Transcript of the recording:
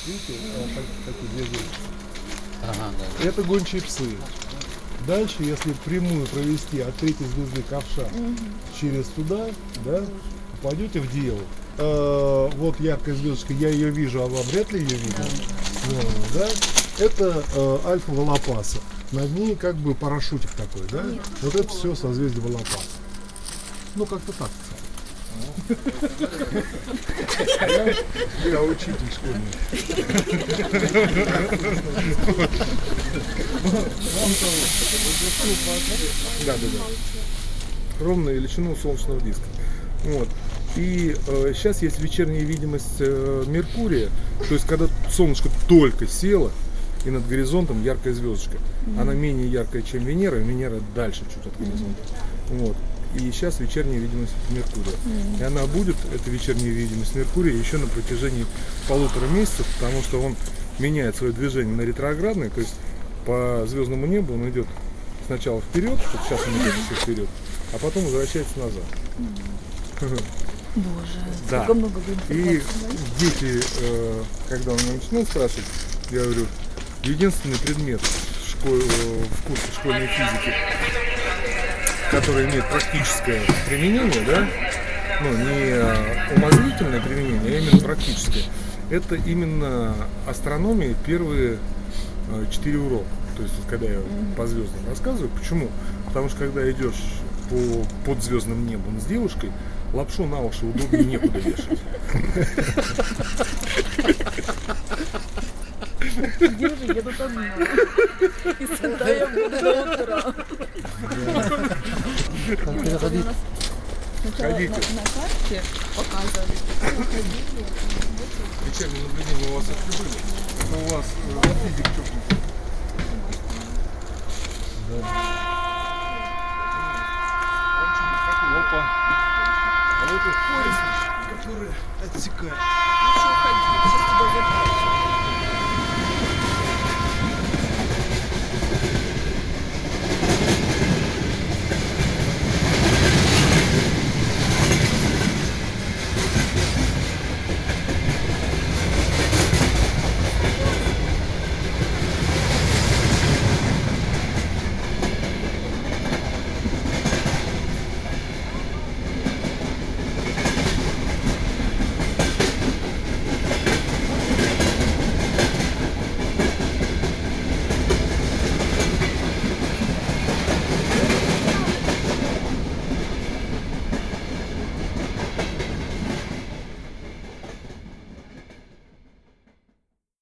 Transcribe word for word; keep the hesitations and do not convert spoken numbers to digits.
Видите, такие две звездочки. Ага, да. Это гончие псы. Дальше, если прямую провести от третьей звезды ковша угу. через туда, да, попадете в Деву. Э, вот яркая звездочка, я ее вижу, а вам вряд ли ее видно. Да. Да, да? Это э, Альфа Волопаса. Над ней как бы парашютик такой, да? Нет. Вот это все созвездие Волопаса. Ну как-то так. Я учитель школьный. Да, да, да. Ровную величину солнечного диска. Вот. И э, сейчас есть вечерняя видимость э, Меркурия, то есть когда солнышко только село и над горизонтом яркая звездочка. Mm-hmm. Она менее яркая, чем Венера, и Венера дальше чуть от горизонта. Mm-hmm. Вот. И сейчас вечерняя видимость Меркурия. Mm-hmm. И она будет, эта вечерняя видимость Меркурия, еще на протяжении полутора месяцев, потому что он меняет свое движение на ретроградное, то есть по звездному небу он идет сначала вперед, вот сейчас он идет еще вперед, а потом возвращается назад. Mm-hmm. Боже, да. сколько много И дети, э, когда он меня начинал спрашивать, я говорю, единственный предмет в, школе, в курсе школьной физики, который имеет практическое применение, да, ну, не умозрительное применение, а именно практическое, это именно астрономия первые э, четыре урока. То есть, вот, когда я по звездам рассказываю, почему? Потому что когда идешь по подзвездным небом с девушкой, лапшу на уши удобнее некуда вешать. Где же я тут одна? И сюда я буду до утра. Ходите. На карте показывали. Вечернее наблюдение у вас это были? Это у вас физик чокнутый. Опа. А вот и пояс, который отсекает. Ну что, уходи, сейчас тебя забрать.